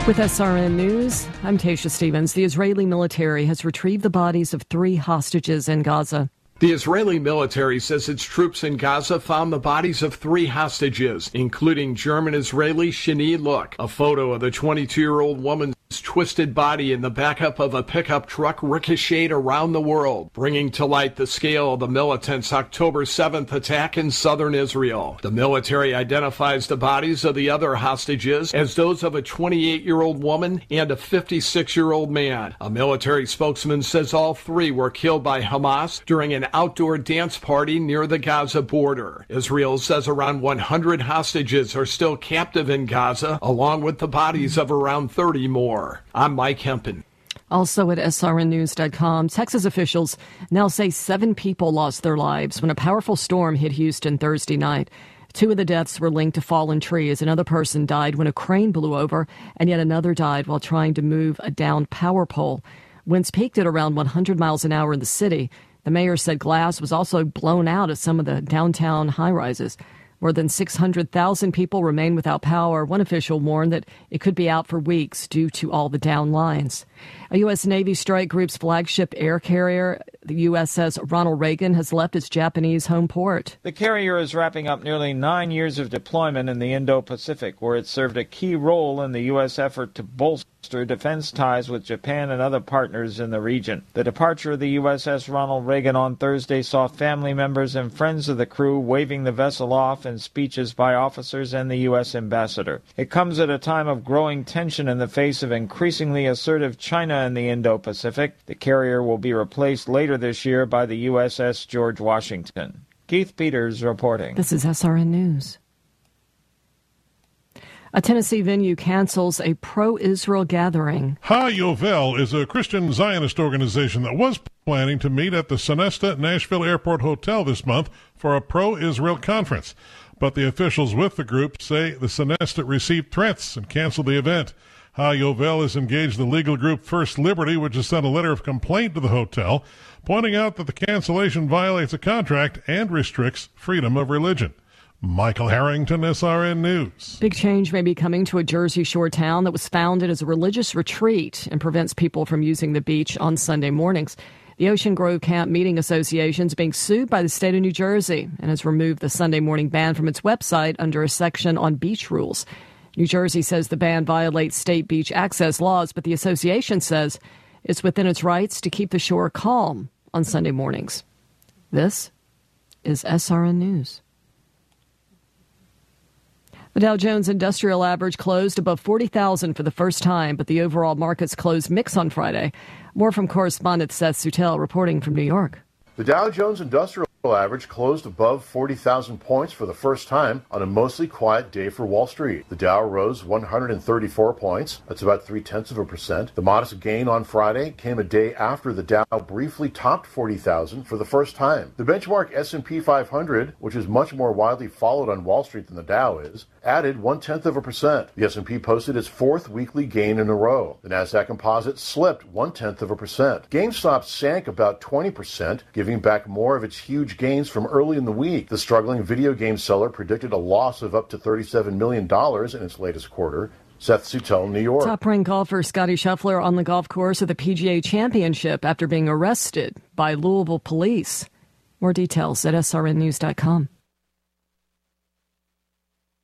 With SRN News, I'm Tasha Stevens. The Israeli military has retrieved the bodies of 3 hostages in Gaza. The Israeli military says its troops in Gaza found the bodies of 3 hostages, including German-Israeli Shani Look. A photo of the 22-year-old woman's twisted body in the backup of a pickup truck ricocheted around the world, bringing to light the scale of the militants' October 7th attack in southern Israel. The military identifies the bodies of the other hostages as those of a 28-year-old woman and a 56-year-old man. A military spokesman says all 3 were killed by Hamas during an outdoor dance party near the Gaza border. Israel says around 100 hostages are still captive in Gaza, along with the bodies of around 30 more. I'm Mike Hempen. Also at srnnews.com, Texas officials now say 7 people lost their lives when a powerful storm hit Houston Thursday night. 2 of the deaths were linked to fallen trees. Another person died when a crane blew over, and yet another died while trying to move a downed power pole. Winds peaked at around 100 miles an hour in the city. The mayor said glass was also blown out of some of the downtown high-rises. More than 600,000 people remain without power. One official warned that it could be out for weeks due to all the down lines. A U.S. Navy strike group's flagship air carrier, the USS Ronald Reagan, has left its Japanese home port. The carrier is wrapping up nearly 9 years of deployment in the Indo-Pacific, where it served a key role in the U.S. effort to bolster defense ties with Japan and other partners in the region. The departure of the USS Ronald Reagan on Thursday saw family members and friends of the crew waving the vessel off and speeches by officers and the U.S. ambassador. It comes at a time of growing tension in the face of increasingly assertive China in the Indo-Pacific. The carrier will be replaced later this year by the USS George Washington. Keith Peters reporting. This is SRN News. A Tennessee venue cancels a pro-Israel gathering. Ha-Yovel is a Christian Zionist organization that was planning to meet at the Sonesta Nashville Airport Hotel this month for a pro-Israel conference. But the officials with the group say the Sonesta received threats and canceled the event. Ha-Yovel has engaged the legal group First Liberty, which has sent a letter of complaint to the hotel, pointing out that the cancellation violates a contract and restricts freedom of religion. Michael Harrington, SRN News. Big change may be coming to a Jersey Shore town that was founded as a religious retreat and prevents people from using the beach on Sunday mornings. The Ocean Grove Camp Meeting Association is being sued by the state of New Jersey and has removed the Sunday morning ban from its website under a section on beach rules. New Jersey says the ban violates state beach access laws, but the association says it's within its rights to keep the shore calm on Sunday mornings. This is SRN News. The Dow Jones Industrial Average closed above 40,000 for the first time, but the overall markets closed mixed on Friday. More from correspondent Seth Sutel reporting from New York. The Dow Jones Industrial Average closed above 40,000 points for the first time on a mostly quiet day for Wall Street. The Dow rose 134 points. That's about 0.3%. The modest gain on Friday came a day after the Dow briefly topped 40,000 for the first time. The benchmark S&P 500, which is much more widely followed on Wall Street than the Dow is, added 0.1%. The S&P posted its 4th weekly gain in a row. The Nasdaq Composite slipped 0.1%. GameStop sank about 20%, giving back more of its huge gains from early in the week. The struggling video game seller predicted a loss of up to $37 million in its latest quarter. Seth Sutel, New York. Top-ranked golfer Scottie Scheffler on the golf course of the PGA Championship after being arrested by Louisville police. More details at srnnews.com.